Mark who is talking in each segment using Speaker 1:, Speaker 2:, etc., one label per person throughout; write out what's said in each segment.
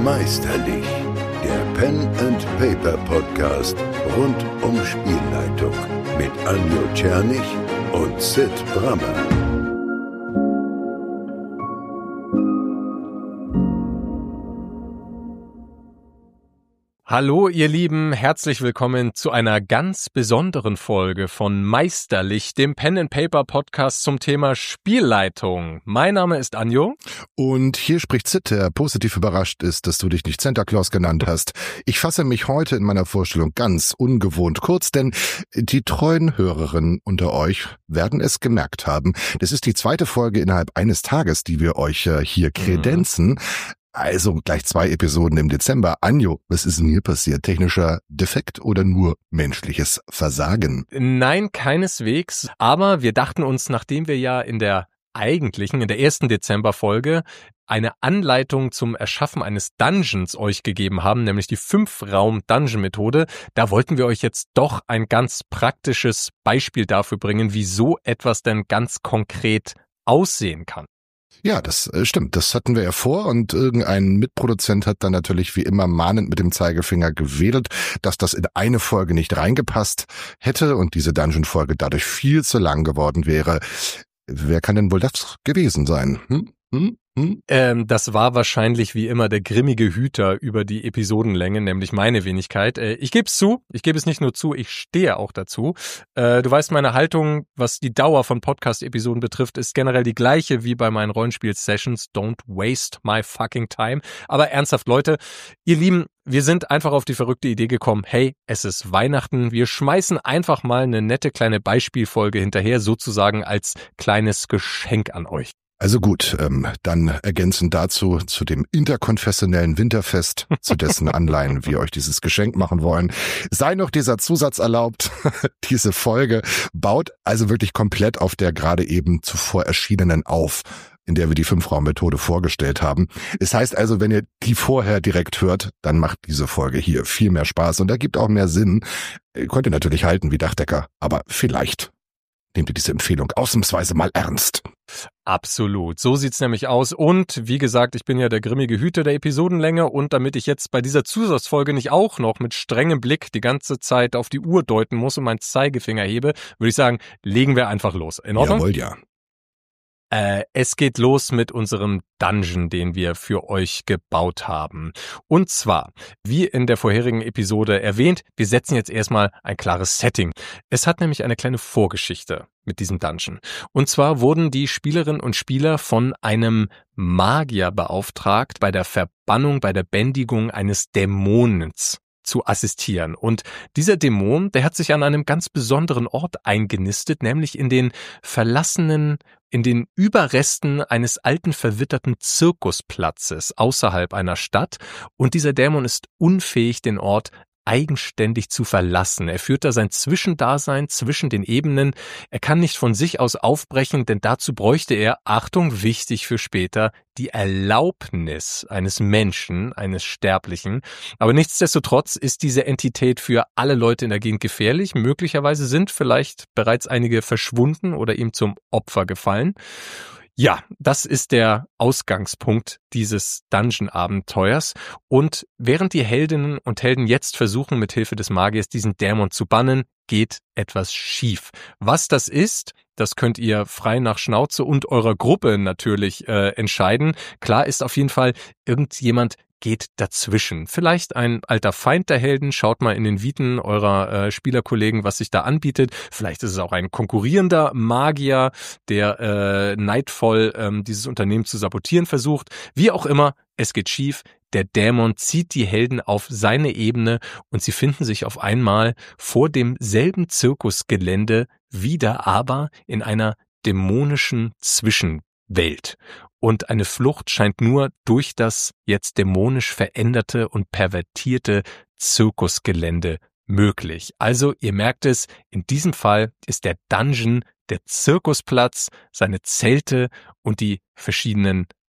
Speaker 1: Meisterlich, der Pen and Paper Podcast rund um Spielleitung mit Anjo Czernych und Sid Brammer.
Speaker 2: Hallo ihr Lieben, herzlich willkommen zu einer ganz besonderen Folge von Meisterlich, dem Pen-and-Paper-Podcast zum Thema Spielleitung. Mein Name ist Anjo.
Speaker 3: Und hier spricht Sid, der positiv überrascht ist, dass du dich nicht Santa Claus genannt hast. Ich fasse mich heute in meiner Vorstellung ganz ungewohnt kurz, denn die treuen Hörerinnen unter euch werden es gemerkt haben. Das ist die zweite Folge innerhalb eines Tages, die wir euch hier kredenzen. Also gleich 2 Episoden im Dezember. Anjo, was ist denn hier passiert? Technischer Defekt oder nur menschliches Versagen?
Speaker 2: Nein, keineswegs. Aber wir dachten uns, nachdem wir ja in der ersten Dezember-Folge eine Anleitung zum Erschaffen eines Dungeons euch gegeben haben, nämlich die 5-Raum-Dungeon-Methode, da wollten wir euch jetzt doch ein ganz praktisches Beispiel dafür bringen, wie so etwas denn ganz konkret aussehen kann.
Speaker 3: Ja, das stimmt. Das hatten wir ja vor und irgendein Mitproduzent hat dann natürlich wie immer mahnend mit dem Zeigefinger gewedelt, dass das in eine Folge nicht reingepasst hätte und diese Dungeon-Folge dadurch viel zu lang geworden wäre. Wer kann denn wohl das gewesen sein?
Speaker 2: Das war wahrscheinlich wie immer der grimmige Hüter über die Episodenlänge, nämlich meine Wenigkeit. Ich gebe es nicht nur zu, ich stehe auch dazu. Du weißt, meine Haltung, was die Dauer von Podcast-Episoden betrifft, ist generell die gleiche wie bei meinen Rollenspiel-Sessions. Don't waste my fucking time. Aber ernsthaft, Leute, ihr Lieben, wir sind einfach auf die verrückte Idee gekommen, hey, es ist Weihnachten, wir schmeißen einfach mal eine nette kleine Beispielfolge hinterher, sozusagen als kleines Geschenk an euch.
Speaker 3: Also gut, dann ergänzend dazu zu dem interkonfessionellen Winterfest, zu dessen Anleihen wir euch dieses Geschenk machen wollen, sei noch dieser Zusatz erlaubt. Diese Folge baut also wirklich komplett auf der gerade eben zuvor erschienenen auf, in der wir die 5-Raum-Methode vorgestellt haben. Es heißt also, wenn ihr die vorher direkt hört, dann macht diese Folge hier viel mehr Spaß und ergibt auch mehr Sinn. Ihr könnt ihr natürlich halten wie Dachdecker, aber vielleicht nehmt ihr diese Empfehlung ausnahmsweise mal ernst.
Speaker 2: Absolut, so sieht's nämlich aus und wie gesagt, ich bin ja der grimmige Hüter der Episodenlänge und damit ich jetzt bei dieser Zusatzfolge nicht auch noch mit strengem Blick die ganze Zeit auf die Uhr deuten muss und meinen Zeigefinger hebe, würde ich sagen, legen wir einfach los. In Ordnung?
Speaker 3: Jawohl, ja.
Speaker 2: Es geht los mit unserem Dungeon, den wir für euch gebaut haben. Und zwar, wie in der vorherigen Episode erwähnt, wir setzen jetzt erstmal ein klares Setting. Es hat nämlich eine kleine Vorgeschichte mit diesem Dungeon. Und zwar wurden die Spielerinnen und Spieler von einem Magier beauftragt, bei der Verbannung, bei der Bändigung eines Dämonens zu assistieren. Und dieser Dämon, der hat sich an einem ganz besonderen Ort eingenistet, nämlich in den Überresten eines alten verwitterten Zirkusplatzes außerhalb einer Stadt. Und dieser Dämon ist unfähig, den Ort eigenständig zu verlassen. Er führt da sein Zwischendasein zwischen den Ebenen. Er kann nicht von sich aus aufbrechen, denn dazu bräuchte er, Achtung, wichtig für später, die Erlaubnis eines Menschen, eines Sterblichen. Aber nichtsdestotrotz ist diese Entität für alle Leute in der Gegend gefährlich. Möglicherweise sind vielleicht bereits einige verschwunden oder ihm zum Opfer gefallen. Ja, das ist der Ausgangspunkt dieses Dungeon-Abenteuers. Und während die Heldinnen und Helden jetzt versuchen, mit Hilfe des Magiers diesen Dämon zu bannen, geht etwas schief. Was das ist, das könnt ihr frei nach Schnauze und eurer Gruppe natürlich entscheiden. Klar ist auf jeden Fall, irgendjemand geht dazwischen. Vielleicht ein alter Feind der Helden, schaut mal in den Viten eurer Spielerkollegen, was sich da anbietet. Vielleicht ist es auch ein konkurrierender Magier, der neidvoll dieses Unternehmen zu sabotieren versucht. Wie auch immer, es geht schief. Der Dämon zieht die Helden auf seine Ebene und sie finden sich auf einmal vor demselben Zirkusgelände wieder, aber in einer dämonischen Zwischenwelt. Und eine Flucht scheint nur durch das jetzt dämonisch veränderte und pervertierte Zirkusgelände möglich. Also ihr merkt es, in diesem Fall ist der Dungeon der Zirkusplatz, seine Zelte und die verschiedenen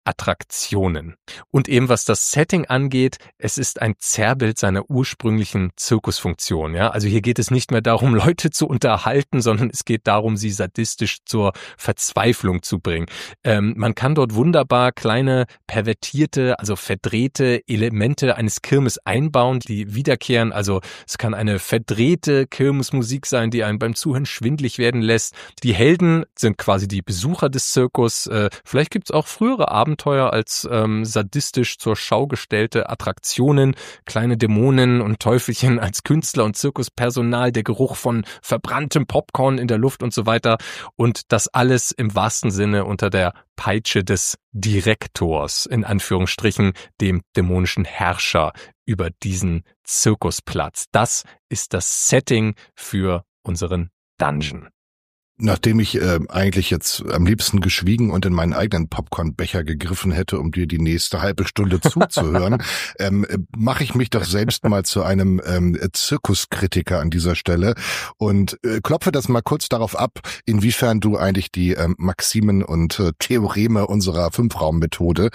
Speaker 2: Attraktionen. Und eben was das Setting angeht, es ist ein Zerrbild seiner ursprünglichen Zirkusfunktion. Ja? Also hier geht es nicht mehr darum, Leute zu unterhalten, sondern es geht darum, sie sadistisch zur Verzweiflung zu bringen. Man kann dort wunderbar kleine pervertierte, also verdrehte Elemente eines Kirmes einbauen, die wiederkehren. Also es kann eine verdrehte Kirmesmusik sein, die einen beim Zuhören schwindlig werden lässt. Die Helden sind quasi die Besucher des Zirkus. Vielleicht gibt es auch frühere Abenteuer als sadistisch zur Schau gestellte Attraktionen, kleine Dämonen und Teufelchen als Künstler und Zirkuspersonal, der Geruch von verbranntem Popcorn in der Luft und so weiter. Und das alles im wahrsten Sinne unter der Peitsche des Direktors, in Anführungsstrichen, dem dämonischen Herrscher über diesen Zirkusplatz. Das ist das Setting für unseren Dungeon.
Speaker 3: Nachdem ich eigentlich jetzt am liebsten geschwiegen und in meinen eigenen Popcornbecher gegriffen hätte, um dir die nächste halbe Stunde zuzuhören, mache ich mich doch selbst mal zu einem Zirkuskritiker an dieser Stelle und klopfe das mal kurz darauf ab, inwiefern du eigentlich die Maximen und Theoreme unserer 5-Raum-Methode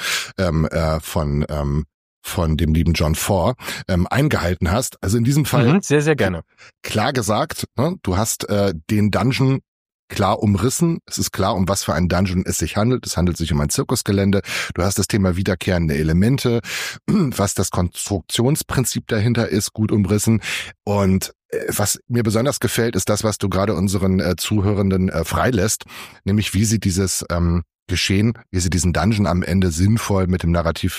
Speaker 3: von dem lieben John Fore eingehalten hast. Also in diesem Fall
Speaker 2: sehr, sehr gerne.
Speaker 3: Klar gesagt, ne, du hast den Dungeon klar umrissen. Es ist klar, um was für einen Dungeon es sich handelt. Es handelt sich um ein Zirkusgelände. Du hast das Thema wiederkehrende Elemente, was das Konstruktionsprinzip dahinter ist, gut umrissen. Und was mir besonders gefällt, ist das, was du gerade unseren Zuhörenden freilässt, nämlich wie sie dieses Geschehen, wie sie diesen Dungeon am Ende sinnvoll mit dem Narrativ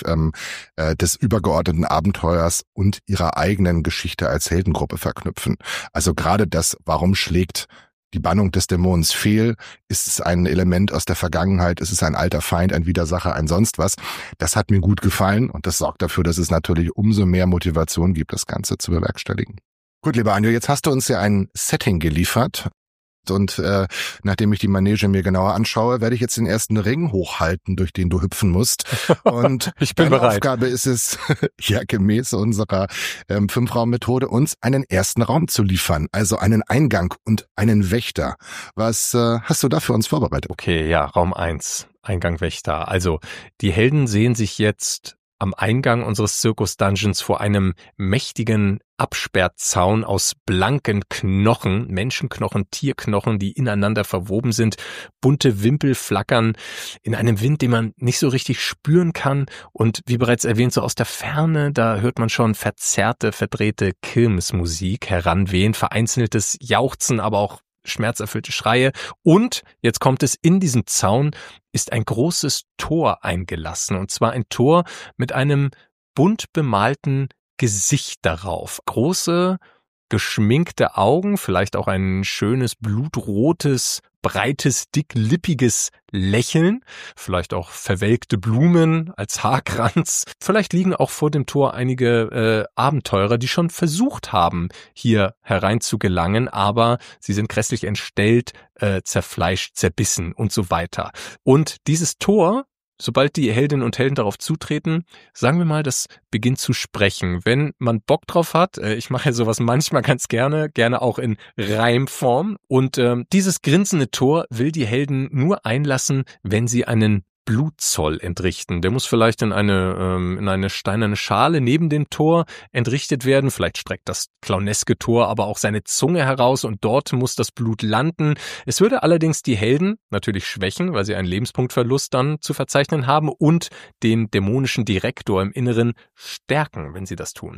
Speaker 3: des übergeordneten Abenteuers und ihrer eigenen Geschichte als Heldengruppe verknüpfen. Also gerade das, warum schlägt die Bannung des Dämons fehl? Ist es ein Element aus der Vergangenheit? Ist es ein alter Feind, ein Widersacher, ein sonst was? Das hat mir gut gefallen und das sorgt dafür, dass es natürlich umso mehr Motivation gibt, das Ganze zu bewerkstelligen. Gut, lieber Anjo, jetzt hast du uns ja ein Setting geliefert. Und nachdem ich die Manege mir genauer anschaue, werde ich jetzt den ersten Ring hochhalten, durch den du hüpfen musst. Und
Speaker 2: ich bin
Speaker 3: deine
Speaker 2: bereit.
Speaker 3: Aufgabe ist es, ja gemäß unserer 5-Raum-Methode, uns einen ersten Raum zu liefern, also einen Eingang und einen Wächter. Was hast du da für uns vorbereitet?
Speaker 2: Okay, ja, Raum 1, Eingang Wächter. Also die Helden sehen sich jetzt am Eingang unseres Zirkus-Dungeons vor einem mächtigen Absperrzaun aus blanken Knochen, Menschenknochen, Tierknochen, die ineinander verwoben sind. Bunte Wimpel flackern in einem Wind, den man nicht so richtig spüren kann. Und wie bereits erwähnt, so aus der Ferne, da hört man schon verzerrte, verdrehte Kirmesmusik heranwehen, vereinzeltes Jauchzen, aber auch schmerzerfüllte Schreie. Und jetzt kommt es, in diesem Zaun ist ein großes Tor eingelassen. Und zwar ein Tor mit einem bunt bemalten Gesicht darauf. Große, geschminkte Augen, vielleicht auch ein schönes, blutrotes, breites, dicklippiges Lächeln, vielleicht auch verwelkte Blumen als Haarkranz. Vielleicht liegen auch vor dem Tor einige Abenteurer, die schon versucht haben, hier hereinzugelangen, aber sie sind grässlich entstellt, zerfleischt, zerbissen und so weiter. Und dieses Tor, sobald die Heldinnen und Helden darauf zutreten, sagen wir mal, das beginnt zu sprechen. Wenn man Bock drauf hat, ich mache ja sowas manchmal ganz gerne auch in Reimform. Und dieses grinsende Tor will die Helden nur einlassen, wenn sie einen Blutzoll entrichten. Der muss vielleicht in eine steinerne Schale neben dem Tor entrichtet werden. Vielleicht streckt das clowneske Tor aber auch seine Zunge heraus und dort muss das Blut landen. Es würde allerdings die Helden natürlich schwächen, weil sie einen Lebenspunktverlust dann zu verzeichnen haben und den dämonischen Direktor im Inneren stärken, wenn sie das tun.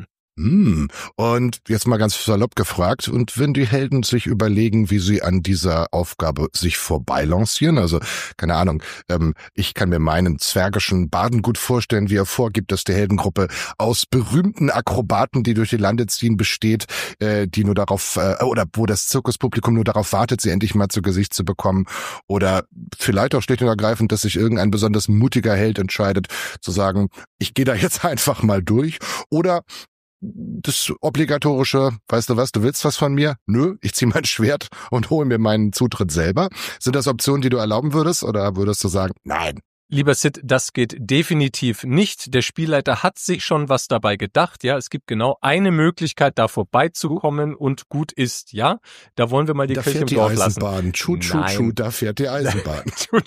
Speaker 3: Und jetzt mal ganz salopp gefragt, und wenn die Helden sich überlegen, wie sie an dieser Aufgabe sich vorbeilancieren, also keine Ahnung, ich kann mir meinen zwergischen Baden gut vorstellen, wie er vorgibt, dass die Heldengruppe aus berühmten Akrobaten, die durch die Lande ziehen, besteht, die nur darauf, oder wo das Zirkuspublikum nur darauf wartet, sie endlich mal zu Gesicht zu bekommen, oder vielleicht auch schlicht und ergreifend, dass sich irgendein besonders mutiger Held entscheidet, zu sagen, ich gehe da jetzt einfach mal durch, oder das obligatorische, weißt du was, du willst was von mir? Nö, ich ziehe mein Schwert und hole mir meinen Zutritt selber. Sind das Optionen, die du erlauben würdest, oder würdest du sagen, nein,
Speaker 2: Lieber Sid, das geht definitiv nicht. Der Spielleiter hat sich schon was dabei gedacht. Ja, es gibt genau eine Möglichkeit, da vorbeizukommen und gut ist. Ja, da wollen wir mal die Kirche im Dorf lassen.
Speaker 3: Da fährt die Eisenbahn. Da fährt die Eisenbahn.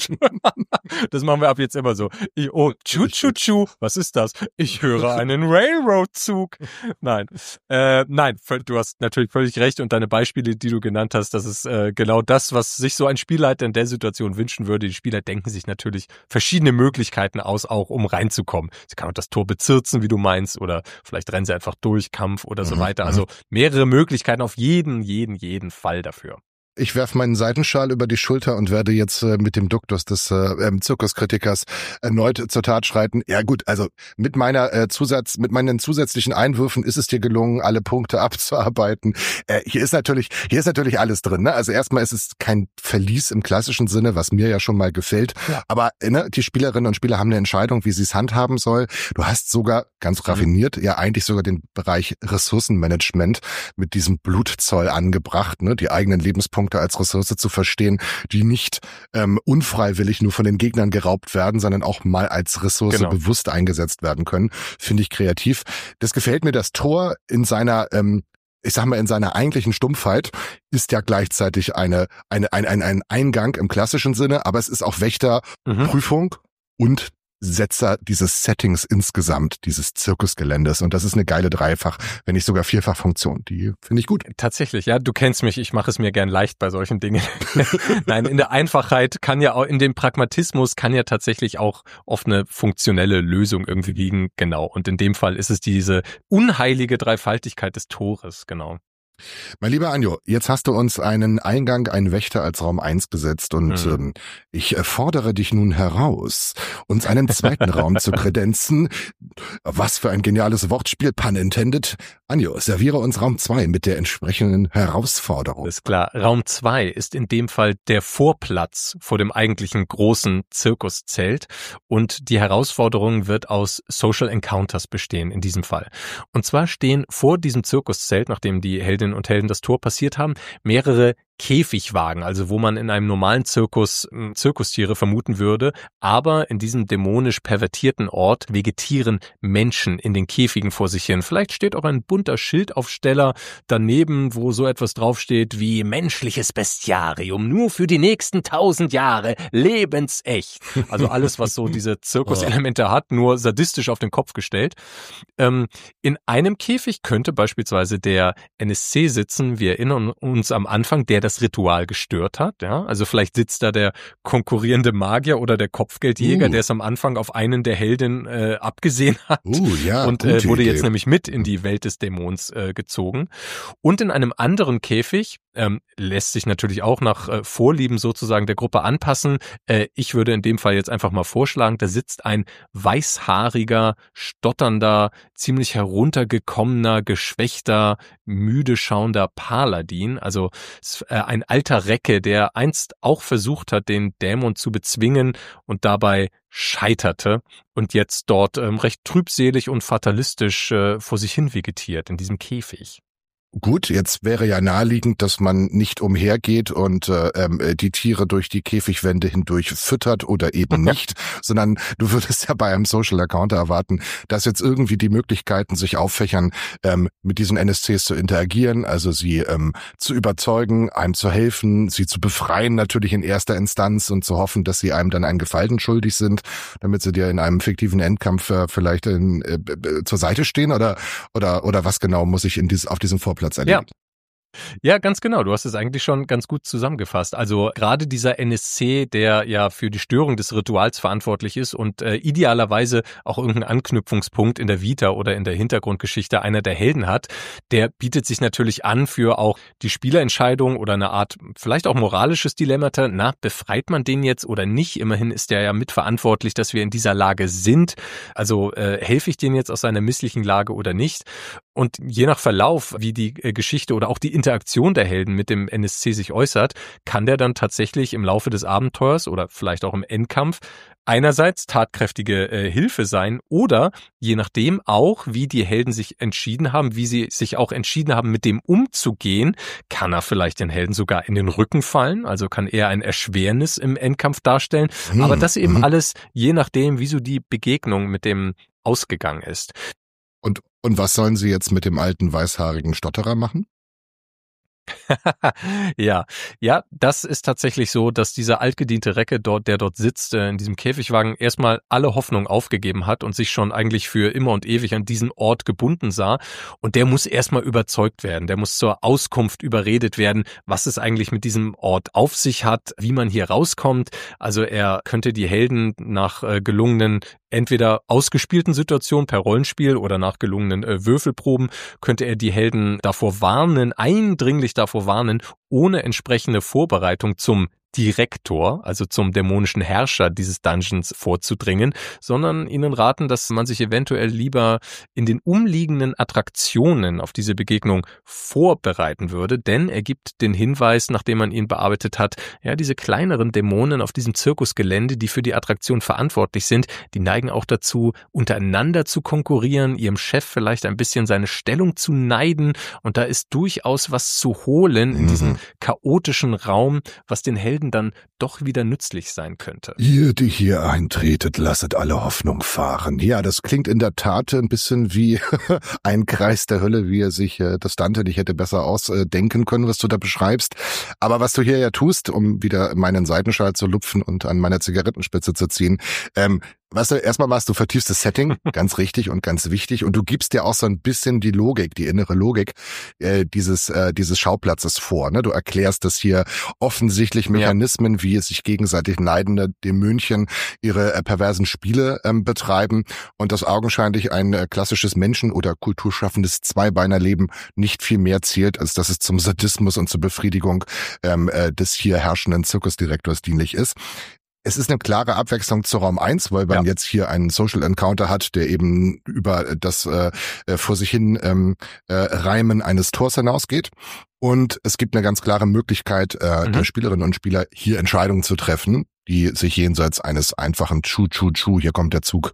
Speaker 2: Das machen wir ab jetzt immer so. Tschu, was ist das? Ich höre einen Railroad-Zug. Nein, du hast natürlich völlig recht und deine Beispiele, die du genannt hast, das ist genau das, was sich so ein Spielleiter in der Situation wünschen würde. Die Spieler denken sich natürlich verschiedene Möglichkeiten aus, auch um reinzukommen. Sie kann auch das Tor bezirzen, wie du meinst, oder vielleicht rennen sie einfach durch, Kampf oder so weiter. Also mehrere Möglichkeiten auf jeden Fall dafür.
Speaker 3: Ich werfe meinen Seitenschal über die Schulter und werde jetzt mit dem Duktus des Zirkuskritikers erneut zur Tat schreiten. Ja gut, also mit meinen zusätzlichen Einwürfen ist es dir gelungen, alle Punkte abzuarbeiten. Hier ist natürlich alles drin. Ne? Also erstmal ist es kein Verlies im klassischen Sinne, was mir ja schon mal gefällt. Ja. Aber die Spielerinnen und Spieler haben eine Entscheidung, wie sie es handhaben soll. Du hast sogar ganz raffiniert ja eigentlich sogar den Bereich Ressourcenmanagement mit diesem Blutzoll angebracht, ne? Die eigenen Lebenspunkte als Ressource zu verstehen, die nicht unfreiwillig nur von den Gegnern geraubt werden, sondern auch mal als Ressource bewusst eingesetzt werden können. Finde ich kreativ. Das gefällt mir. Das Tor in seiner ich sag mal, in seiner eigentlichen Stumpfheit ist ja gleichzeitig ein Eingang im klassischen Sinne, aber es ist auch Wächterprüfung und Setzer dieses Settings insgesamt, dieses Zirkusgeländes. Und das ist eine geile wenn nicht sogar Vierfachfunktion. Die finde ich gut.
Speaker 2: Tatsächlich, ja, du kennst mich, ich mache es mir gern leicht bei solchen Dingen. Nein, in der Einfachheit kann ja auch, in dem Pragmatismus kann ja tatsächlich auch oft eine funktionelle Lösung irgendwie liegen. Genau. Und in dem Fall ist es diese unheilige Dreifaltigkeit des Tores, genau.
Speaker 3: Mein lieber Anjo, jetzt hast du uns einen Wächter als Raum 1 gesetzt und ich fordere dich nun heraus, uns einen zweiten Raum zu kredenzen. Was für ein geniales Wortspiel, pun intended. Anjo, serviere uns Raum 2 mit der entsprechenden Herausforderung.
Speaker 2: Ist klar. Raum 2 ist in dem Fall der Vorplatz vor dem eigentlichen großen Zirkuszelt und die Herausforderung wird aus Social Encounters bestehen in diesem Fall. Und zwar stehen vor diesem Zirkuszelt, nachdem die Heldinnen und Helden das Tor passiert haben, mehrere Käfigwagen, also wo man in einem normalen Zirkus Zirkustiere vermuten würde, aber in diesem dämonisch pervertierten Ort vegetieren Menschen in den Käfigen vor sich hin. Vielleicht steht auch ein bunter Schildaufsteller daneben, wo so etwas draufsteht wie menschliches Bestiarium, nur für die nächsten 1000 Jahre, lebensecht. Also alles, was so diese Zirkuselemente hat, nur sadistisch auf den Kopf gestellt. In einem Käfig könnte beispielsweise der NSC sitzen, wir erinnern uns am Anfang, der das Ritual gestört hat, ja, also vielleicht sitzt da der konkurrierende Magier oder der Kopfgeldjäger, der es am Anfang auf einen der Helden abgesehen hat und wurde jetzt nämlich mit in die Welt des Dämons gezogen. Und in einem anderen Käfig lässt sich natürlich auch nach Vorlieben sozusagen der Gruppe anpassen. Ich würde in dem Fall jetzt einfach mal vorschlagen, da sitzt ein weißhaariger, stotternder, ziemlich heruntergekommener, geschwächter, müde schauender Paladin, also ein alter Recke, der einst auch versucht hat, den Dämon zu bezwingen und dabei scheiterte und jetzt dort recht trübselig und fatalistisch vor sich hin vegetiert in diesem Käfig.
Speaker 3: Gut, jetzt wäre ja naheliegend, dass man nicht umhergeht und die Tiere durch die Käfigwände hindurch füttert oder eben nicht, sondern du würdest ja bei einem Social Encounter erwarten, dass jetzt irgendwie die Möglichkeiten sich auffächern, mit diesen NSCs zu interagieren, also sie zu überzeugen, einem zu helfen, sie zu befreien natürlich in erster Instanz und zu hoffen, dass sie einem dann einen Gefallen schuldig sind, damit sie dir in einem fiktiven Endkampf vielleicht zur Seite stehen oder was genau muss ich auf diesem Vorplatz erleben?
Speaker 2: Ja, ganz genau. Du hast es eigentlich schon ganz gut zusammengefasst. Also gerade dieser NSC, der ja für die Störung des Rituals verantwortlich ist und idealerweise auch irgendeinen Anknüpfungspunkt in der Vita oder in der Hintergrundgeschichte einer der Helden hat, der bietet sich natürlich an für auch die Spielerentscheidung oder eine Art vielleicht auch moralisches Dilemmata. Na, befreit man den jetzt oder nicht? Immerhin ist der ja mitverantwortlich, dass wir in dieser Lage sind. Also helfe ich den jetzt aus seiner misslichen Lage oder nicht? Und je nach Verlauf, wie die Geschichte oder auch die Interaktion der Helden mit dem NSC sich äußert, kann der dann tatsächlich im Laufe des Abenteuers oder vielleicht auch im Endkampf einerseits tatkräftige Hilfe sein oder je nachdem auch, wie die Helden sich entschieden haben, wie sie sich auch entschieden haben, mit dem umzugehen, kann er vielleicht den Helden sogar in den Rücken fallen, also kann er ein Erschwernis im Endkampf darstellen. Aber das eben alles je nachdem, wie so die Begegnung mit dem ausgegangen ist.
Speaker 3: Und was sollen sie jetzt mit dem alten weißhaarigen Stotterer machen?
Speaker 2: Ja, das ist tatsächlich so, dass dieser altgediente Recke der dort sitzt, in diesem Käfigwagen, erstmal alle Hoffnung aufgegeben hat und sich schon eigentlich für immer und ewig an diesen Ort gebunden sah. Und der muss erstmal überzeugt werden. Der muss zur Auskunft überredet werden, was es eigentlich mit diesem Ort auf sich hat, wie man hier rauskommt. Also er könnte die Helden nach gelungenen entweder ausgespielten Situationen per Rollenspiel oder nach gelungenen Würfelproben könnte er die Helden eindringlich davor warnen, ohne entsprechende Vorbereitung zum Direktor, also zum dämonischen Herrscher dieses Dungeons vorzudringen, sondern ihnen raten, dass man sich eventuell lieber in den umliegenden Attraktionen auf diese Begegnung vorbereiten würde, denn er gibt den Hinweis, nachdem man ihn bearbeitet hat, ja, diese kleineren Dämonen auf diesem Zirkusgelände, die für die Attraktion verantwortlich sind, die neigen auch dazu, untereinander zu konkurrieren, ihrem Chef vielleicht ein bisschen seine Stellung zu neiden und da ist durchaus was zu holen in diesem chaotischen Raum, was den Helden dann doch wieder nützlich sein könnte.
Speaker 3: Ihr, die hier eintretet, lasset alle Hoffnung fahren. Ja, das klingt in der Tat ein bisschen wie ein Kreis der Hölle, wie er sich das Dante nicht hätte besser ausdenken können, was du da beschreibst. Aber was du hier ja tust, um wieder meinen Seitenschal zu lupfen und an meiner Zigarettenspitze zu ziehen, weißt du, erstmal machst du vertiefst das Setting, ganz richtig und ganz wichtig, und du gibst dir auch so ein bisschen die Logik, die innere Logik dieses Schauplatzes vor. Ne? Du erklärst, dass hier offensichtlich Mechanismen, wie es sich gegenseitig neidende Dämonchen ihre perversen Spiele betreiben und dass augenscheinlich ein klassisches Menschen- oder kulturschaffendes Zweibeinerleben nicht viel mehr zählt, als dass es zum Sadismus und zur Befriedigung des hier herrschenden Zirkusdirektors dienlich ist. Es ist eine klare Abwechslung zu Raum 1, weil man jetzt hier einen Social Encounter hat, der eben über das vor sich hin Reimen eines Tors hinausgeht. Und es gibt eine ganz klare Möglichkeit der Spielerinnen und Spieler, hier Entscheidungen zu treffen, die sich jenseits eines einfachen Chu-Chu-Chu, hier kommt der Zug,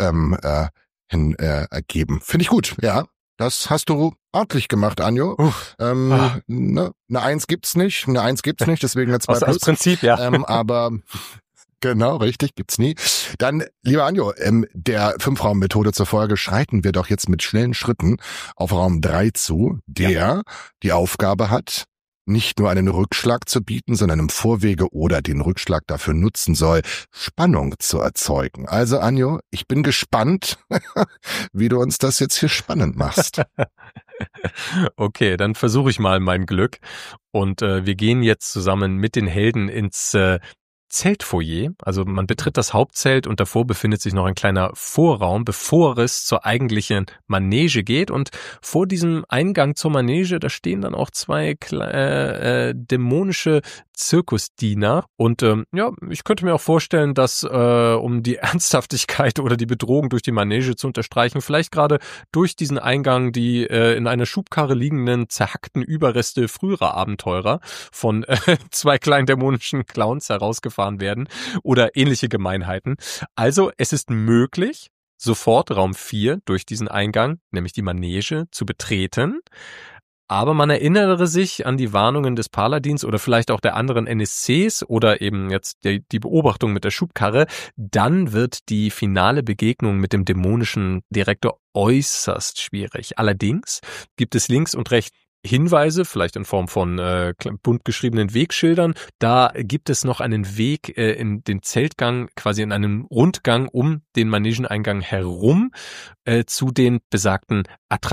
Speaker 3: ergeben. Finde ich gut, ja. Das hast du ordentlich gemacht, Anjo. Eine 1 gibt's nicht, deswegen eine 2 plus.
Speaker 2: Aus Prinzip, ja.
Speaker 3: Aber genau, richtig, gibt's nie. Dann, lieber Anjo, der 5-Raum-Methode zur Folge schreiten wir doch jetzt mit schnellen Schritten auf Raum 3 zu, der die Aufgabe hat, nicht nur einen Rückschlag zu bieten, sondern im Vorwege oder den Rückschlag dafür nutzen soll, Spannung zu erzeugen. Also Anjo, ich bin gespannt, wie du uns das jetzt hier spannend machst.
Speaker 2: Okay, dann versuche ich mal mein Glück und wir gehen jetzt zusammen mit den Helden ins Zeltfoyer, also man betritt das Hauptzelt und davor befindet sich noch ein kleiner Vorraum, bevor es zur eigentlichen Manege geht, und vor diesem Eingang zur Manege, da stehen dann auch 2 dämonische Zirkusdiener und ich könnte mir auch vorstellen, dass um die Ernsthaftigkeit oder die Bedrohung durch die Manege zu unterstreichen, vielleicht gerade durch diesen Eingang die in einer Schubkarre liegenden zerhackten Überreste früherer Abenteurer von 2 kleinen dämonischen Clowns herausgefahren werden oder ähnliche Gemeinheiten. Also es ist möglich, sofort Raum 4 durch diesen Eingang, nämlich die Manege, zu betreten. Aber man erinnere sich an die Warnungen des Paladins oder vielleicht auch der anderen NSCs oder eben jetzt die Beobachtung mit der Schubkarre. Dann wird die finale Begegnung mit dem dämonischen Direktor äußerst schwierig. Allerdings gibt es links und rechts Hinweise, vielleicht in Form von bunt geschriebenen Wegschildern. Da gibt es noch einen Weg in den Zeltgang, quasi in einem Rundgang um den Manegeneingang herum zu den besagten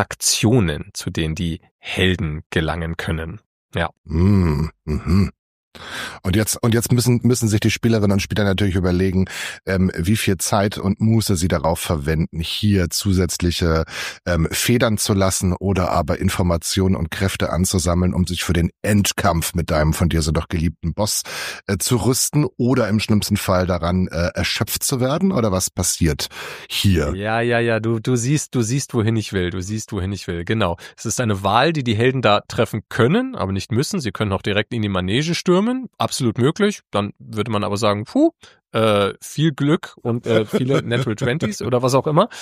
Speaker 2: Attraktionen, zu denen die Helden gelangen können. Ja.
Speaker 3: Und jetzt müssen sich die Spielerinnen und Spieler natürlich überlegen, wie viel Zeit und Muße sie darauf verwenden, hier zusätzliche Federn zu lassen oder aber Informationen und Kräfte anzusammeln, um sich für den Endkampf mit deinem von dir so doch geliebten Boss zu rüsten oder im schlimmsten Fall daran erschöpft zu werden, oder was passiert hier?
Speaker 2: Ja, du siehst, wohin ich will. Genau. Es ist eine Wahl, die Helden da treffen können, aber nicht müssen. Sie können auch direkt in die Manege stürmen. Absolut möglich. Dann würde man aber sagen, viel Glück und viele Natural 20s oder was auch immer.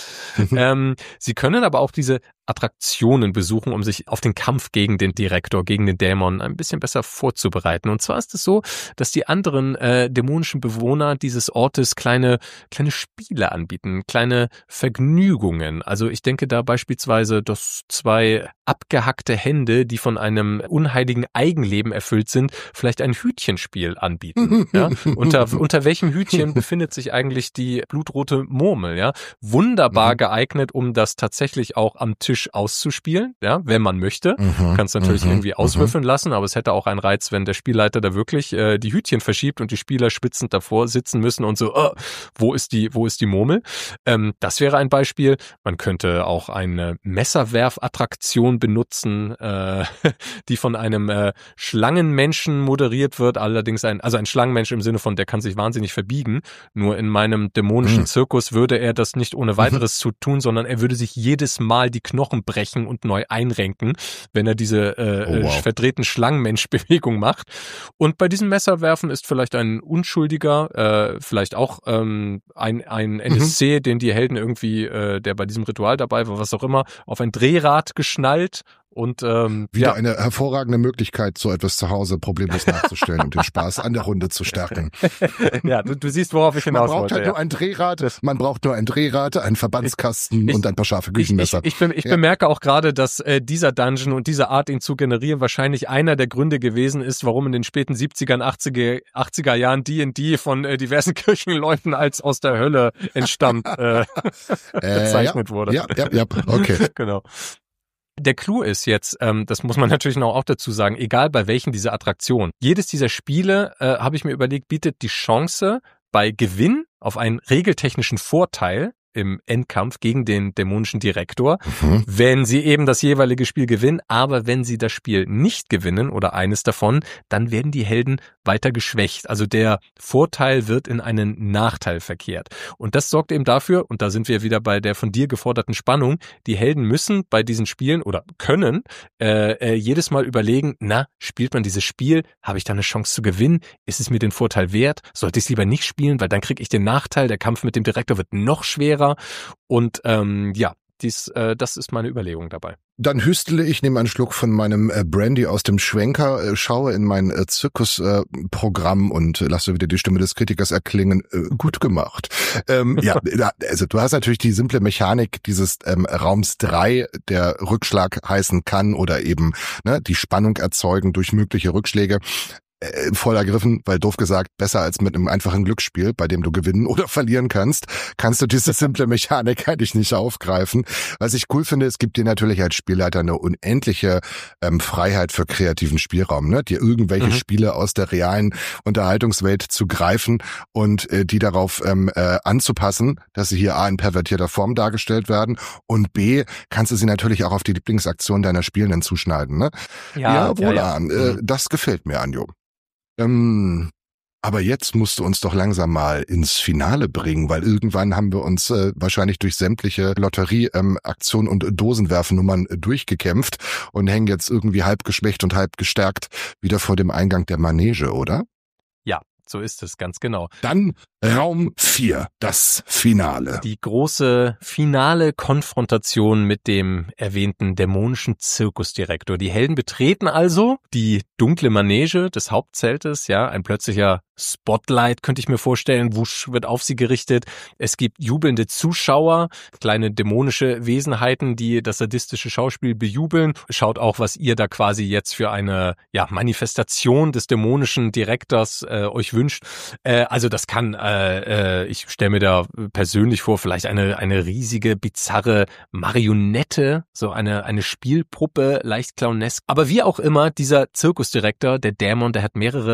Speaker 2: Sie können aber auch diese Attraktionen besuchen, um sich auf den Kampf gegen den Direktor, gegen den Dämon ein bisschen besser vorzubereiten. Und zwar ist es so, dass die anderen dämonischen Bewohner dieses Ortes kleine Spiele anbieten, kleine Vergnügungen. Also ich denke da beispielsweise, dass 2 abgehackte Hände, die von einem unheiligen Eigenleben erfüllt sind, vielleicht ein Hütchenspiel anbieten. Ja? Unter welchem Hütchen befindet sich eigentlich die blutrote Murmel? Ja? Wunderbar geeignet, um das tatsächlich auch am Tisch auszuspielen, ja, wenn man möchte. Kannst natürlich irgendwie auswürfeln lassen, aber es hätte auch einen Reiz, wenn der Spielleiter da wirklich die Hütchen verschiebt und die Spieler schwitzend davor sitzen müssen und so, wo ist die Murmel? Das wäre ein Beispiel. Man könnte auch eine Messerwerfattraktion benutzen, die von einem Schlangenmenschen moderiert wird, allerdings ein Schlangenmensch im Sinne von, der kann sich wahnsinnig verbiegen. Nur in meinem dämonischen Zirkus würde er das nicht ohne weiteres zu tun, sondern er würde sich jedes Mal die Knochen brechen und neu einrenken, wenn er diese verdrehten Schlangenmensch-Bewegung macht. Und bei diesem Messerwerfen ist vielleicht ein Unschuldiger, vielleicht auch ein NSC, den die Helden irgendwie, der bei diesem Ritual dabei war, was auch immer, auf ein Drehrad geschnallt. Und
Speaker 3: wieder eine hervorragende Möglichkeit, so etwas zu Hause problemlos nachzustellen und den Spaß an der Runde zu stärken.
Speaker 2: Ja, du siehst, worauf ich hinaus wollte.
Speaker 3: Man braucht halt nur ein Drehrad, einen Verbandskasten und ein paar scharfe Küchenmesser.
Speaker 2: Ich bemerke auch gerade, dass dieser Dungeon und diese Art, ihn zu generieren, wahrscheinlich einer der Gründe gewesen ist, warum in den späten 70er und 80er Jahren D&D von diversen Kirchenleuten als aus der Hölle entstammt bezeichnet wurde.
Speaker 3: Ja, okay.
Speaker 2: Genau. Der Clou ist jetzt, das muss man natürlich noch auch dazu sagen, egal bei welchen dieser Attraktionen, jedes dieser Spiele, habe ich mir überlegt, bietet die Chance bei Gewinn auf einen regeltechnischen Vorteil im Endkampf gegen den dämonischen Direktor, wenn sie eben das jeweilige Spiel gewinnen. Aber wenn sie das Spiel nicht gewinnen oder eines davon, dann werden die Helden weiter geschwächt. Also der Vorteil wird in einen Nachteil verkehrt. Und das sorgt eben dafür, und da sind wir wieder bei der von dir geforderten Spannung, die Helden müssen bei diesen Spielen oder können jedes Mal überlegen, spielt man dieses Spiel, habe ich da eine Chance zu gewinnen? Ist es mir den Vorteil wert? Sollte ich es lieber nicht spielen, weil dann kriege ich den Nachteil, der Kampf mit dem Direktor wird noch schwerer. Und das ist meine Überlegung dabei.
Speaker 3: Dann hüstele ich, nehme einen Schluck von meinem Brandy aus dem Schwenker, schaue in mein Zirkusprogramm und lasse wieder die Stimme des Kritikers erklingen. Gut gemacht. Also du hast natürlich die simple Mechanik dieses Raums 3, der Rückschlag heißen kann oder eben die Spannung erzeugen durch mögliche Rückschläge. Voll ergriffen, weil doof gesagt, besser als mit einem einfachen Glücksspiel, bei dem du gewinnen oder verlieren kannst du diese simple Mechanik eigentlich nicht aufgreifen. Was ich cool finde, es gibt dir natürlich als Spielleiter eine unendliche Freiheit für kreativen Spielraum, dir irgendwelche Spiele aus der realen Unterhaltungswelt zu greifen und die darauf anzupassen, dass sie hier A in pervertierter Form dargestellt werden und B, kannst du sie natürlich auch auf die Lieblingsaktion deiner Spielenden zuschneiden. Ne? Ja. Das gefällt mir, Anjo. Aber jetzt musst du uns doch langsam mal ins Finale bringen, weil irgendwann haben wir uns wahrscheinlich durch sämtliche Lotterieaktionen und Dosenwerfnummern durchgekämpft und hängen jetzt irgendwie halb geschwächt und halb gestärkt wieder vor dem Eingang der Manege, oder?
Speaker 2: Ja, so ist es, ganz genau.
Speaker 3: Dann Raum 4, das Finale.
Speaker 2: Die große finale Konfrontation mit dem erwähnten dämonischen Zirkusdirektor. Die Helden betreten also die dunkle Manege des Hauptzeltes, ein plötzlicher Spotlight, könnte ich mir vorstellen, wusch, wird auf sie gerichtet. Es gibt jubelnde Zuschauer, kleine dämonische Wesenheiten, die das sadistische Schauspiel bejubeln. Schaut auch, was ihr da quasi jetzt für eine Manifestation des dämonischen Direktors euch wünscht. Also das kann ich stelle mir da persönlich vor, vielleicht eine riesige, bizarre Marionette, so eine Spielpuppe, leicht clownesk. Aber wie auch immer, dieser Zirkusdirektor, der Dämon, der hat mehrere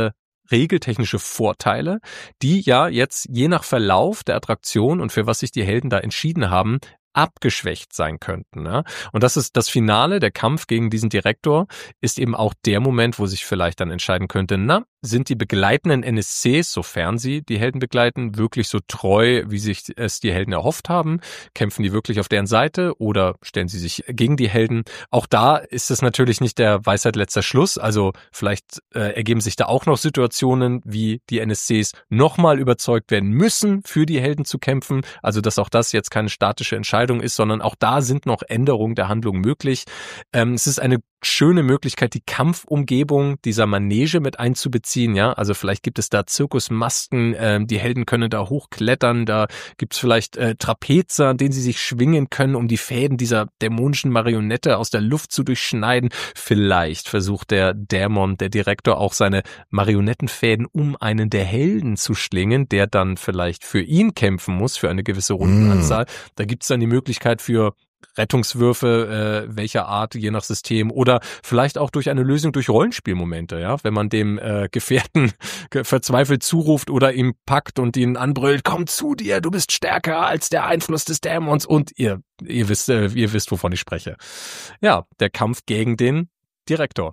Speaker 2: regeltechnische Vorteile, die ja jetzt je nach Verlauf der Attraktion und für was sich die Helden da entschieden haben, abgeschwächt sein könnten. Ja? Und das ist das Finale, der Kampf gegen diesen Direktor, ist eben auch der Moment, wo sich vielleicht dann entscheiden könnte, sind die begleitenden NSCs, sofern sie die Helden begleiten, wirklich so treu, wie sich es die Helden erhofft haben? Kämpfen die wirklich auf deren Seite oder stellen sie sich gegen die Helden? Auch da ist es natürlich nicht der Weisheit letzter Schluss. Also vielleicht ergeben sich da auch noch Situationen, wie die NSCs nochmal überzeugt werden müssen, für die Helden zu kämpfen. Also dass auch das jetzt keine statische Entscheidung ist, sondern auch da sind noch Änderungen der Handlung möglich. Es ist eine schöne Möglichkeit, die Kampfumgebung dieser Manege mit einzubeziehen, ja, also vielleicht gibt es da Zirkusmasken, die Helden können da hochklettern, da gibt es vielleicht Trapezer, an denen sie sich schwingen können, um die Fäden dieser dämonischen Marionette aus der Luft zu durchschneiden. Vielleicht versucht der Dämon, der Direktor, auch seine Marionettenfäden um einen der Helden zu schlingen, der dann vielleicht für ihn kämpfen muss, für eine gewisse Rundenanzahl. Da gibt es dann die Möglichkeit für Rettungswürfe welcher Art, je nach System, oder vielleicht auch durch eine Lösung durch Rollenspielmomente, ja, wenn man dem Gefährten verzweifelt zuruft oder ihm packt und ihn anbrüllt, komm zu dir, du bist stärker als der Einfluss des Dämons, und ihr wisst, wovon ich spreche. Ja, der Kampf gegen den Direktor.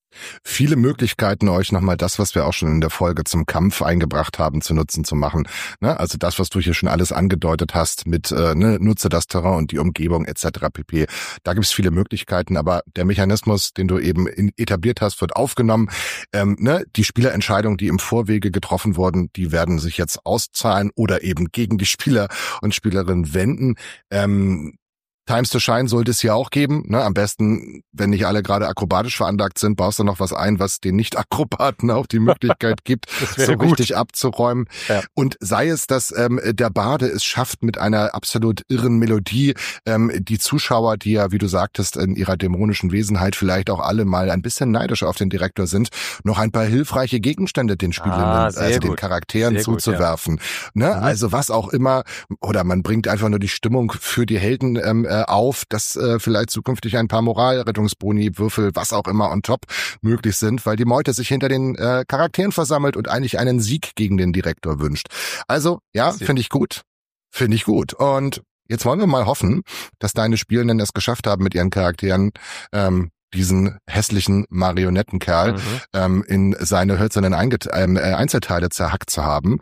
Speaker 3: Viele Möglichkeiten, euch nochmal das, was wir auch schon in der Folge zum Kampf eingebracht haben, zu nutzen, zu machen. Ne? Also das, was du hier schon alles angedeutet hast mit nutze das Terrain und die Umgebung etc. pp. Da gibt es viele Möglichkeiten, aber der Mechanismus, den du eben etabliert hast, wird aufgenommen. Die Spielerentscheidungen, die im Vorwege getroffen wurden, die werden sich jetzt auszahlen oder eben gegen die Spieler und Spielerinnen wenden. Times to Shine sollte es hier auch geben. Ne? Am besten, wenn nicht alle gerade akrobatisch veranlagt sind, baust du noch was ein, was den Nicht-Akrobaten auch die Möglichkeit gibt, so gut richtig abzuräumen. Ja. Und sei es, dass der Barde es schafft, mit einer absolut irren Melodie die Zuschauer, die ja, wie du sagtest, in ihrer dämonischen Wesenheit vielleicht auch alle mal ein bisschen neidisch auf den Direktor sind, noch ein paar hilfreiche Gegenstände den Spielenden, also den Charakteren sehr zuzuwerfen. Gut, ja. Ne? Also was auch immer, oder man bringt einfach nur die Stimmung für die Helden auf, dass vielleicht zukünftig ein paar Moralrettungsboni, Würfel, was auch immer on top möglich sind, weil die Meute sich hinter den Charakteren versammelt und eigentlich einen Sieg gegen den Direktor wünscht. Also, ja, finde ich gut. Finde ich gut. Und jetzt wollen wir mal hoffen, dass deine Spielenden es geschafft haben, mit ihren Charakteren diesen hässlichen Marionettenkerl in seine hölzernen Einzelteile zerhackt zu haben.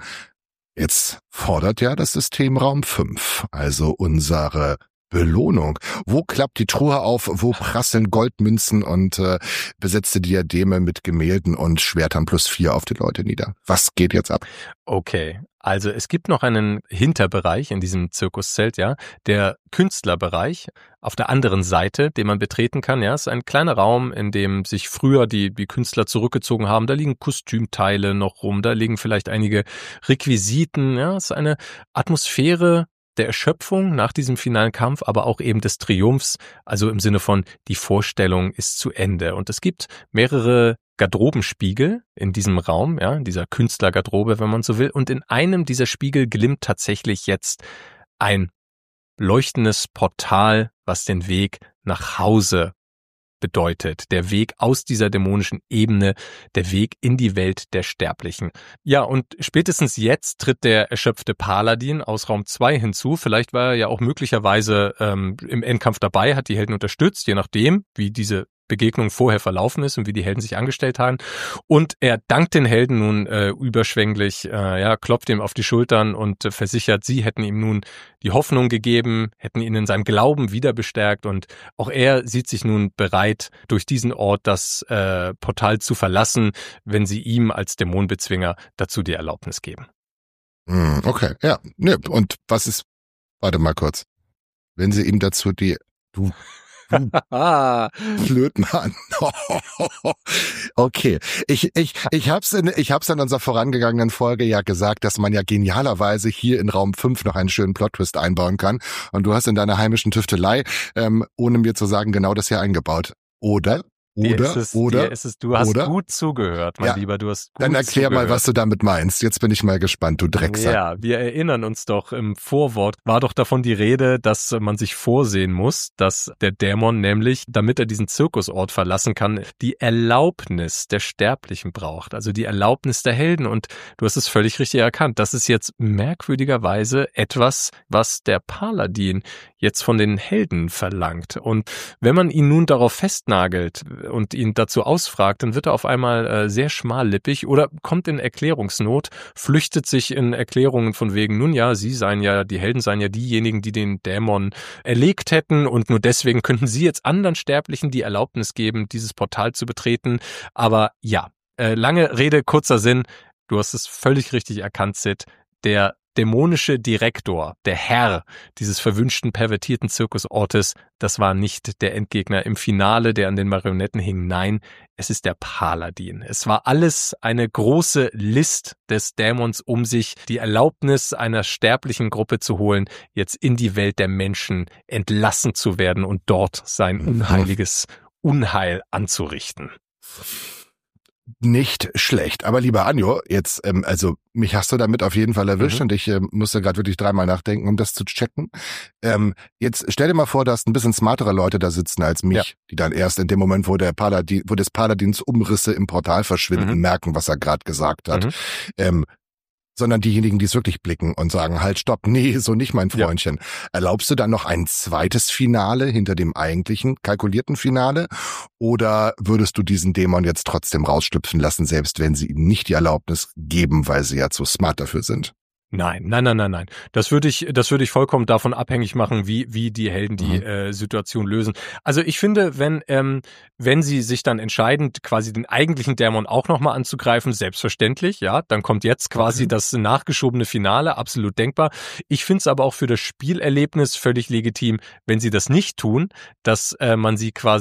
Speaker 3: Jetzt fordert ja das System Raum 5, also unsere Belohnung. Wo klappt die Truhe auf? Wo prasseln Goldmünzen und besetzte Diademe mit Gemälden und Schwertern +4 auf die Leute nieder? Was geht jetzt ab?
Speaker 2: Okay, also es gibt noch einen Hinterbereich in diesem Zirkuszelt, ja, der Künstlerbereich auf der anderen Seite, den man betreten kann, ja, ist ein kleiner Raum, in dem sich früher die Künstler zurückgezogen haben. Da liegen Kostümteile noch rum, da liegen vielleicht einige Requisiten, ja, es ist eine Atmosphäre der Erschöpfung nach diesem finalen Kampf, aber auch eben des Triumphs, also im Sinne von, die Vorstellung ist zu Ende. Und es gibt mehrere Garderobenspiegel in diesem Raum, ja, in dieser Künstlergarderobe, wenn man so will. Und in einem dieser Spiegel glimmt tatsächlich jetzt ein leuchtendes Portal, was den Weg nach Hause bedeutet. Der Weg aus dieser dämonischen Ebene, der Weg in die Welt der Sterblichen. Ja, und spätestens jetzt tritt der erschöpfte Paladin aus Raum 2 hinzu. Vielleicht war er ja auch möglicherweise im Endkampf dabei, hat die Helden unterstützt, je nachdem, wie diese Begegnung vorher verlaufen ist und wie die Helden sich angestellt haben. Und er dankt den Helden nun überschwänglich, klopft ihm auf die Schultern und versichert, sie hätten ihm nun die Hoffnung gegeben, hätten ihn in seinem Glauben wieder bestärkt, und auch er sieht sich nun bereit, durch diesen Ort das Portal zu verlassen, wenn sie ihm als Dämonenbezwinger dazu die Erlaubnis geben.
Speaker 3: Okay, ja. Ne, und was ist, warte mal kurz, wenn sie ihm dazu du Flötenmann. Okay. Ich hab's in unserer vorangegangenen Folge ja gesagt, dass man ja genialerweise hier in Raum 5 noch einen schönen Plot-Twist einbauen kann. Und du hast in deiner heimischen Tüftelei, ohne mir zu sagen, genau das hier eingebaut. Oder
Speaker 2: Du hast gut zugehört, mein Lieber, du hast gut
Speaker 3: Dann erklär
Speaker 2: zugehört.
Speaker 3: mal, was du damit meinst. Jetzt bin ich mal gespannt, du Drecksack.
Speaker 2: Ja, wir erinnern uns doch, im Vorwort war doch davon die Rede, dass man sich vorsehen muss, dass der Dämon nämlich, damit er diesen Zirkusort verlassen kann, die Erlaubnis der Sterblichen braucht, also die Erlaubnis der Helden. Und du hast es völlig richtig erkannt. Das ist jetzt merkwürdigerweise etwas, was der Paladin jetzt von den Helden verlangt. Und wenn man ihn nun darauf festnagelt und ihn dazu ausfragt, dann wird er auf einmal sehr schmallippig oder kommt in Erklärungsnot, flüchtet sich in Erklärungen von wegen, nun ja, die Helden seien ja diejenigen, die den Dämon erlegt hätten und nur deswegen könnten sie jetzt anderen Sterblichen die Erlaubnis geben, dieses Portal zu betreten. Aber ja, lange Rede, kurzer Sinn, du hast es völlig richtig erkannt, Sid, der dämonische Direktor, der Herr dieses verwünschten, pervertierten Zirkusortes, das war nicht der Endgegner im Finale, der an den Marionetten hing. Nein, es ist der Paladin. Es war alles eine große List des Dämons, um sich die Erlaubnis einer sterblichen Gruppe zu holen, jetzt in die Welt der Menschen entlassen zu werden und dort sein unheiliges Unheil anzurichten.
Speaker 3: Nicht schlecht. Aber lieber Anjo, jetzt, also mich hast du damit auf jeden Fall erwischt und ich musste gerade wirklich dreimal nachdenken, um das zu checken. Jetzt stell dir mal vor, da hast ein bisschen smartere Leute da sitzen als mich, die dann erst in dem Moment, wo des Paladins Umrisse im Portal verschwinden, merken, was er gerade gesagt hat. Sondern diejenigen, die es wirklich blicken und sagen, halt, stopp, nee, so nicht, mein Freundchen. Ja. Erlaubst du dann noch ein zweites Finale hinter dem eigentlichen kalkulierten Finale? Oder würdest du diesen Dämon jetzt trotzdem rausschlüpfen lassen, selbst wenn sie ihm nicht die Erlaubnis geben, weil sie ja zu smart dafür sind?
Speaker 2: Nein. Das würde ich vollkommen davon abhängig machen, wie die Helden die Situation lösen. Also ich finde, wenn sie sich dann entscheiden, quasi den eigentlichen Dämon auch nochmal anzugreifen, selbstverständlich, ja, dann kommt jetzt quasi das nachgeschobene Finale, absolut denkbar. Ich finde es aber auch für das Spielerlebnis völlig legitim, wenn sie das nicht tun, dass man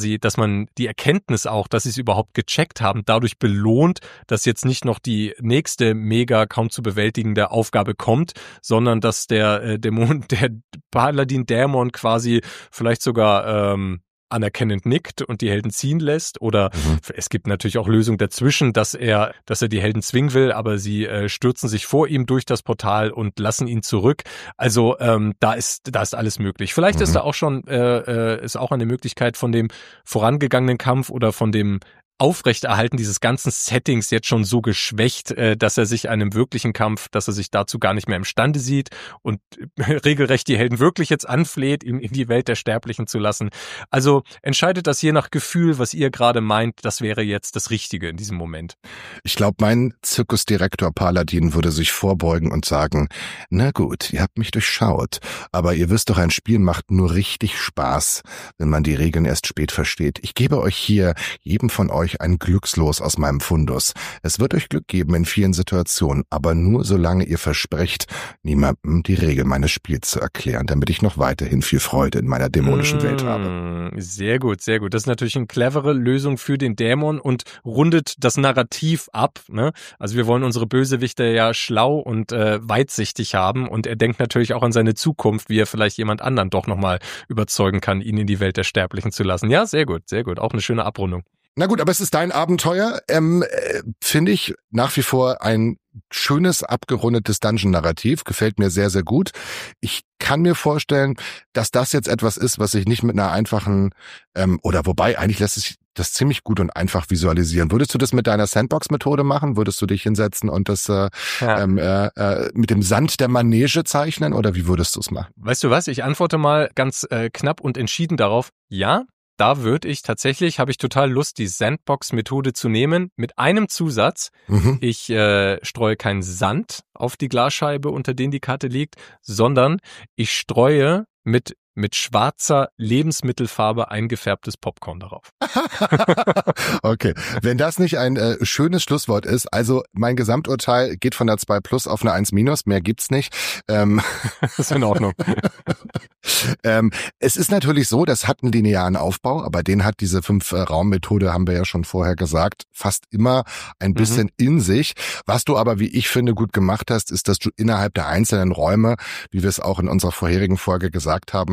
Speaker 2: die Erkenntnis auch, dass sie es überhaupt gecheckt haben, dadurch belohnt, dass jetzt nicht noch die nächste mega kaum zu bewältigende Aufgabe kommt, sondern dass der Paladin-Dämon quasi vielleicht sogar anerkennend nickt und die Helden ziehen lässt, oder es gibt natürlich auch Lösungen dazwischen, dass er die Helden zwingen will, aber sie stürzen sich vor ihm durch das Portal und lassen ihn zurück. Also da ist alles möglich. Vielleicht ist da auch schon ist auch eine Möglichkeit von dem vorangegangenen Kampf oder von dem Aufrechterhalten dieses ganzen Settings jetzt schon so geschwächt, dass er sich einem wirklichen Kampf, dass er sich dazu gar nicht mehr imstande sieht und regelrecht die Helden wirklich jetzt anfleht, ihn in die Welt der Sterblichen zu lassen. Also entscheidet das je nach Gefühl, was ihr gerade meint, das wäre jetzt das Richtige in diesem Moment.
Speaker 3: Ich glaube, mein Zirkusdirektor Paladin würde sich vorbeugen und sagen, na gut, ihr habt mich durchschaut, aber ihr wisst doch, ein Spiel macht nur richtig Spaß, wenn man die Regeln erst spät versteht. Ich gebe euch hier, jedem von euch, ein Glückslos aus meinem Fundus. Es wird euch Glück geben in vielen Situationen, aber nur solange ihr versprecht, niemandem die Regeln meines Spiels zu erklären, damit ich noch weiterhin viel Freude in meiner dämonischen Welt habe.
Speaker 2: Sehr gut, sehr gut. Das ist natürlich eine clevere Lösung für den Dämon und rundet das Narrativ ab, ne? Also wir wollen unsere Bösewichte ja schlau und weitsichtig haben, und er denkt natürlich auch an seine Zukunft, wie er vielleicht jemand anderen doch nochmal überzeugen kann, ihn in die Welt der Sterblichen zu lassen. Ja, sehr gut, sehr gut. Auch eine schöne Abrundung.
Speaker 3: Na gut, aber es ist dein Abenteuer. Finde ich nach wie vor ein schönes, abgerundetes Dungeon-Narrativ. Gefällt mir sehr, sehr gut. Ich kann mir vorstellen, dass das jetzt etwas ist, was sich nicht mit einer einfachen, wobei eigentlich lässt sich das ziemlich gut und einfach visualisieren. Würdest du das mit deiner Sandbox-Methode machen? Würdest du dich hinsetzen und das mit dem Sand der Manege zeichnen, oder wie würdest du es machen?
Speaker 2: Weißt du was? Ich antworte mal ganz knapp und entschieden darauf, ja. Da habe ich total Lust, die Sandbox-Methode zu nehmen, mit einem Zusatz. Ich streue keinen Sand auf die Glasscheibe, unter denen die Karte liegt, sondern ich streue mit schwarzer Lebensmittelfarbe eingefärbtes Popcorn darauf.
Speaker 3: Okay, wenn das nicht ein schönes Schlusswort ist, also mein Gesamturteil geht von einer 2+ auf eine 1-, mehr gibt's nicht.
Speaker 2: Das ist in Ordnung.
Speaker 3: Es ist natürlich so, das hat einen linearen Aufbau, aber den hat diese 5-Raum-Methode, haben wir ja schon vorher gesagt, fast immer ein bisschen in sich. Was du aber, wie ich finde, gut gemacht hast, ist, dass du innerhalb der einzelnen Räume, wie wir es auch in unserer vorherigen Folge gesagt haben,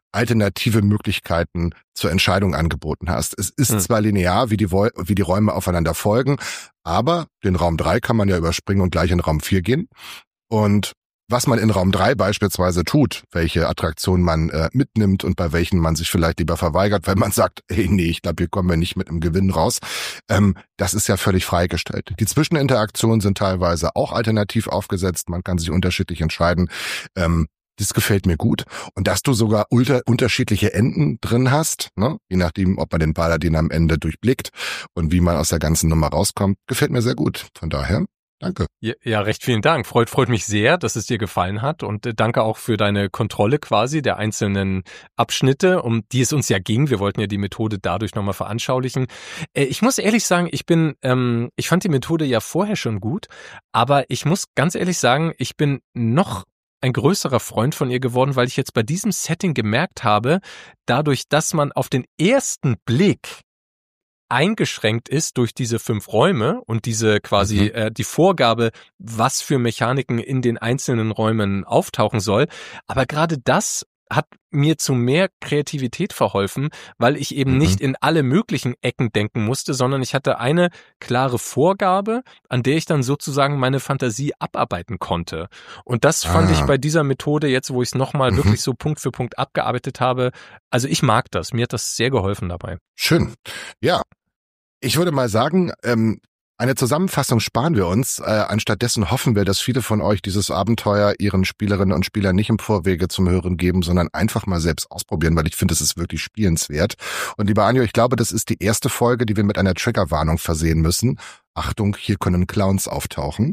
Speaker 3: alternative Möglichkeiten zur Entscheidung angeboten hast. Es ist zwar linear, wie die Räume aufeinander folgen, aber den Raum 3 kann man ja überspringen und gleich in Raum 4 gehen. Und was man in Raum 3 beispielsweise tut, welche Attraktionen man mitnimmt und bei welchen man sich vielleicht lieber verweigert, wenn man sagt, hey, nee, ich glaube, hier kommen wir nicht mit einem Gewinn raus, das ist ja völlig freigestellt. Die Zwischeninteraktionen sind teilweise auch alternativ aufgesetzt, man kann sich unterschiedlich entscheiden. Das gefällt mir gut. Und dass du sogar unterschiedliche Enden drin hast, ne? Je nachdem, ob man den Paladin am Ende durchblickt und wie man aus der ganzen Nummer rauskommt, gefällt mir sehr gut. Von daher, danke.
Speaker 2: Ja, recht vielen Dank. Freut mich sehr, dass es dir gefallen hat und danke auch für deine Kontrolle quasi der einzelnen Abschnitte, um die es uns ja ging. Wir wollten ja die Methode dadurch nochmal veranschaulichen. Ich muss ehrlich sagen, ich fand die Methode ja vorher schon gut, aber ich muss ganz ehrlich sagen, ich bin noch ein größerer Freund von ihr geworden, weil ich jetzt bei diesem Setting gemerkt habe, dadurch, dass man auf den ersten Blick eingeschränkt ist durch diese 5 Räume und diese quasi die Vorgabe, was für Mechaniken in den einzelnen Räumen auftauchen soll. Aber gerade das hat mir zu mehr Kreativität verholfen, weil ich eben nicht in alle möglichen Ecken denken musste, sondern ich hatte eine klare Vorgabe, an der ich dann sozusagen meine Fantasie abarbeiten konnte. Und das fand ich bei dieser Methode jetzt, wo ich es nochmal wirklich so Punkt für Punkt abgearbeitet habe, also ich mag das. Mir hat das sehr geholfen dabei.
Speaker 3: Schön. Ja, ich würde mal sagen, eine Zusammenfassung sparen wir uns. Anstattdessen hoffen wir, dass viele von euch dieses Abenteuer ihren Spielerinnen und Spielern nicht im Vorwege zum Hören geben, sondern einfach mal selbst ausprobieren, weil ich finde, es ist wirklich spielenswert. Und lieber Anjo, ich glaube, das ist die erste Folge, die wir mit einer Triggerwarnung versehen müssen. Achtung, hier können Clowns auftauchen.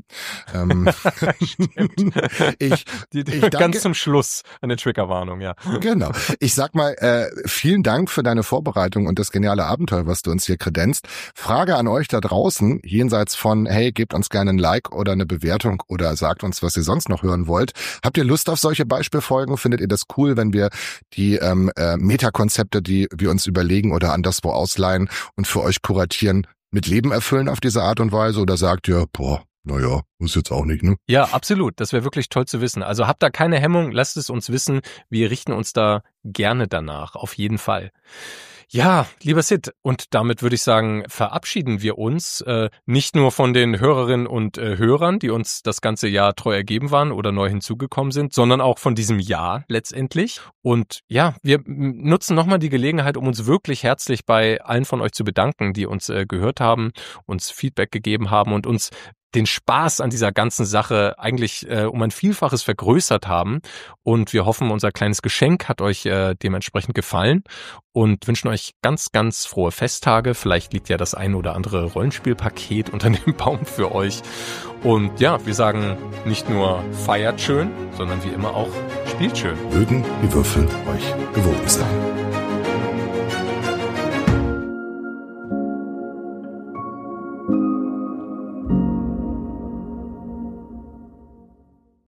Speaker 3: Ich danke,
Speaker 2: ganz zum Schluss eine Triggerwarnung, ja.
Speaker 3: Genau. Ich sag mal, vielen Dank für deine Vorbereitung und das geniale Abenteuer, was du uns hier kredenzt. Frage an euch da draußen, jenseits von, hey, gebt uns gerne ein Like oder eine Bewertung oder sagt uns, was ihr sonst noch hören wollt. Habt ihr Lust auf solche Beispielfolgen? Findet ihr das cool, wenn wir die Metakonzepte, die wir uns überlegen oder anderswo ausleihen und für euch kuratieren, mit Leben erfüllen auf diese Art und Weise, oder sagt ihr, naja, muss jetzt auch nicht, ne?
Speaker 2: Ja, absolut. Das wäre wirklich toll zu wissen. Also habt da keine Hemmung, lasst es uns wissen. Wir richten uns da gerne danach, auf jeden Fall. Ja, lieber Sid, und damit würde ich sagen, verabschieden wir uns nicht nur von den Hörerinnen und Hörern, die uns das ganze Jahr treu ergeben waren oder neu hinzugekommen sind, sondern auch von diesem Jahr letztendlich. Und ja, wir nutzen nochmal die Gelegenheit, um uns wirklich herzlich bei allen von euch zu bedanken, die uns gehört haben, uns Feedback gegeben haben und uns den Spaß an dieser ganzen Sache eigentlich um ein Vielfaches vergrößert haben. Und wir hoffen, unser kleines Geschenk hat euch dementsprechend gefallen und wünschen euch ganz, ganz frohe Festtage. Vielleicht liegt ja das ein oder andere Rollenspielpaket unter dem Baum für euch. Und ja, wir sagen nicht nur feiert schön, sondern wie immer auch spielt schön.
Speaker 3: Mögen die Würfel euch gewogen sein.